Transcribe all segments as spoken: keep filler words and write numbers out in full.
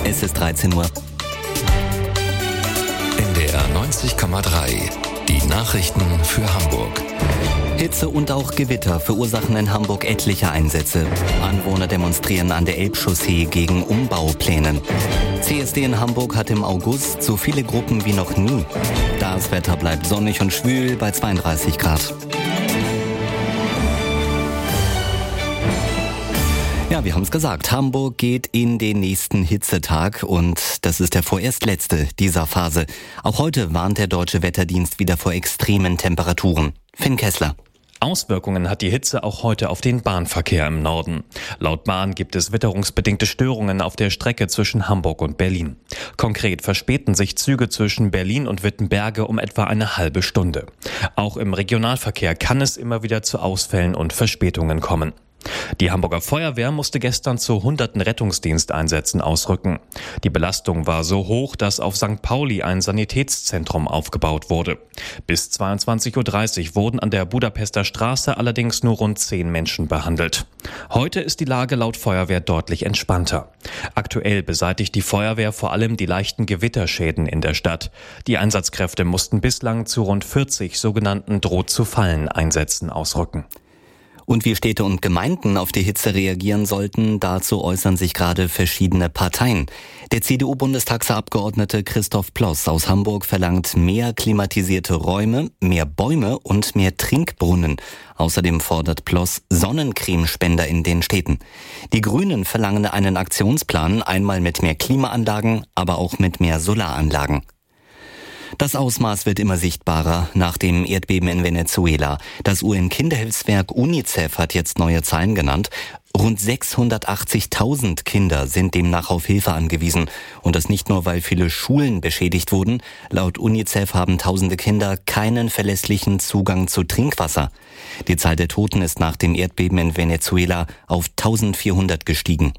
Es ist dreizehn Uhr. N D R neunzig Komma drei. Die Nachrichten für Hamburg. Hitze und auch Gewitter verursachen in Hamburg etliche Einsätze. Anwohner demonstrieren an der Elbchaussee gegen Umbaupläne. C S D in Hamburg hat im August so viele Gruppen wie noch nie. Das Wetter bleibt sonnig und schwül bei zweiunddreißig Grad. Ja, wir haben es gesagt, Hamburg geht in den nächsten Hitzetag und das ist der vorerst letzte dieser Phase. Auch heute warnt der Deutsche Wetterdienst wieder vor extremen Temperaturen. Finn Kessler. Auswirkungen hat die Hitze auch heute auf den Bahnverkehr im Norden. Laut Bahn gibt es witterungsbedingte Störungen auf der Strecke zwischen Hamburg und Berlin. Konkret verspäten sich Züge zwischen Berlin und Wittenberge um etwa eine halbe Stunde. Auch im Regionalverkehr kann es immer wieder zu Ausfällen und Verspätungen kommen. Die Hamburger Feuerwehr musste gestern zu hunderten Rettungsdiensteinsätzen ausrücken. Die Belastung war so hoch, dass auf Sankt Pauli ein Sanitätszentrum aufgebaut wurde. Bis zweiundzwanzig Uhr dreißig wurden an der Budapester Straße allerdings nur rund zehn Menschen behandelt. Heute ist die Lage laut Feuerwehr deutlich entspannter. Aktuell beseitigt die Feuerwehr vor allem die leichten Gewitterschäden in der Stadt. Die Einsatzkräfte mussten bislang zu rund vierzig sogenannten Droht-zu-fallen-Einsätzen ausrücken. Und wie Städte und Gemeinden auf die Hitze reagieren sollten, dazu äußern sich gerade verschiedene Parteien. Der C D U-Bundestagsabgeordnete Christoph Ploss aus Hamburg verlangt mehr klimatisierte Räume, mehr Bäume und mehr Trinkbrunnen. Außerdem fordert Ploss Sonnencremespender in den Städten. Die Grünen verlangen einen Aktionsplan, einmal mit mehr Klimaanlagen, aber auch mit mehr Solaranlagen. Das Ausmaß wird immer sichtbarer nach dem Erdbeben in Venezuela. Das U N-Kinderhilfswerk UNICEF hat jetzt neue Zahlen genannt. Rund sechshundertachtzigtausend Kinder sind demnach auf Hilfe angewiesen. Und das nicht nur, weil viele Schulen beschädigt wurden. Laut UNICEF haben tausende Kinder keinen verlässlichen Zugang zu Trinkwasser. Die Zahl der Toten ist nach dem Erdbeben in Venezuela auf eintausendvierhundert gestiegen.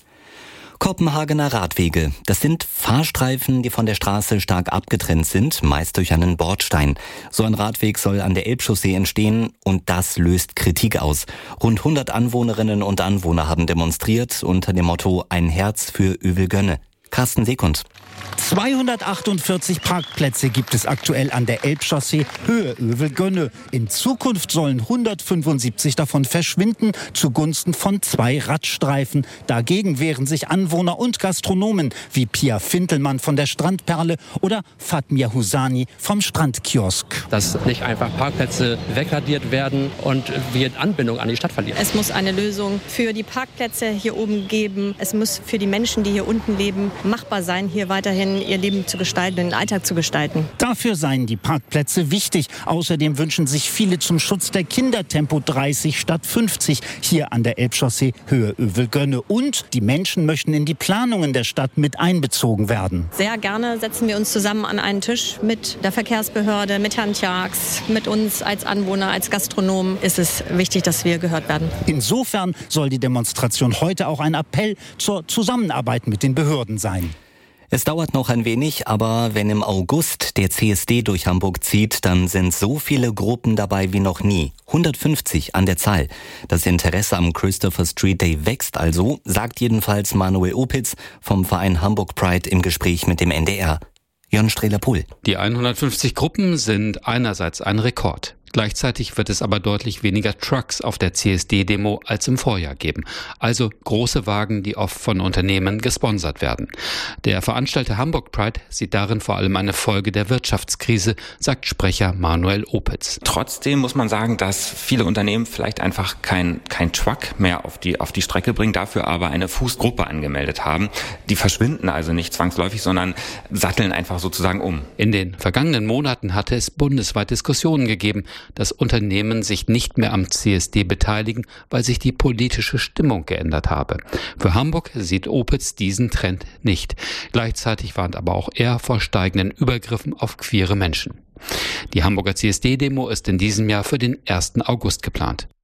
Kopenhagener Radwege. Das sind Fahrstreifen, die von der Straße stark abgetrennt sind, meist durch einen Bordstein. So ein Radweg soll an der Elbchaussee entstehen und das löst Kritik aus. Rund hundert Anwohnerinnen und Anwohner haben demonstriert unter dem Motto Ein Herz für Övelgönne. Carsten Sekund. zweihundertachtundvierzig Parkplätze gibt es aktuell an der Elbchaussee Höhe Övelgönne. In Zukunft sollen hundertfünfundsiebzig davon verschwinden zugunsten von zwei Radstreifen. Dagegen wehren sich Anwohner und Gastronomen wie Pia Fintelmann von der Strandperle oder Fatmir Husani vom Strandkiosk. Dass nicht einfach Parkplätze wegradiert werden und wir Anbindung an die Stadt verlieren. Es muss eine Lösung für die Parkplätze hier oben geben. Es muss für die Menschen, die hier unten leben, machbar sein, hier weiterhin ihr Leben zu gestalten, den Alltag zu gestalten. Dafür seien die Parkplätze wichtig. Außerdem wünschen sich viele zum Schutz der Kinder Tempo dreißig statt fünfzig hier an der Elbchaussee Höhe Övelgönne. Und die Menschen möchten in die Planungen der Stadt mit einbezogen werden. Sehr gerne setzen wir uns zusammen an einen Tisch mit der Verkehrsbehörde, mit Herrn Tjax, mit uns als Anwohner, als Gastronomen. Ist es wichtig, dass wir gehört werden. Insofern soll die Demonstration heute auch ein Appell zur Zusammenarbeit mit den Behörden sein. Es dauert noch ein wenig, aber wenn im August der C S D durch Hamburg zieht, dann sind so viele Gruppen dabei wie noch nie. hundertfünfzig an der Zahl. Das Interesse am Christopher Street Day wächst also, sagt jedenfalls Manuel Opitz vom Verein Hamburg Pride im Gespräch mit dem N D R. Jörn Strehler-Pohl. Die hundertfünfzig Gruppen sind einerseits ein Rekord. Gleichzeitig wird es aber deutlich weniger Trucks auf der C S D-Demo als im Vorjahr geben. Also große Wagen, die oft von Unternehmen gesponsert werden. Der Veranstalter Hamburg Pride sieht darin vor allem eine Folge der Wirtschaftskrise, sagt Sprecher Manuel Opitz. Trotzdem muss man sagen, dass viele Unternehmen vielleicht einfach kein, kein Truck mehr auf die, auf die Strecke bringen, dafür aber eine Fußgruppe angemeldet haben. Die verschwinden also nicht zwangsläufig, sondern satteln einfach sozusagen um. In den vergangenen Monaten hatte es bundesweit Diskussionen gegeben, dass Unternehmen sich nicht mehr am C S D beteiligen, weil sich die politische Stimmung geändert habe. Für Hamburg sieht Opitz diesen Trend nicht. Gleichzeitig warnt aber auch er vor steigenden Übergriffen auf queere Menschen. Die Hamburger C S D-Demo ist in diesem Jahr für den ersten August geplant.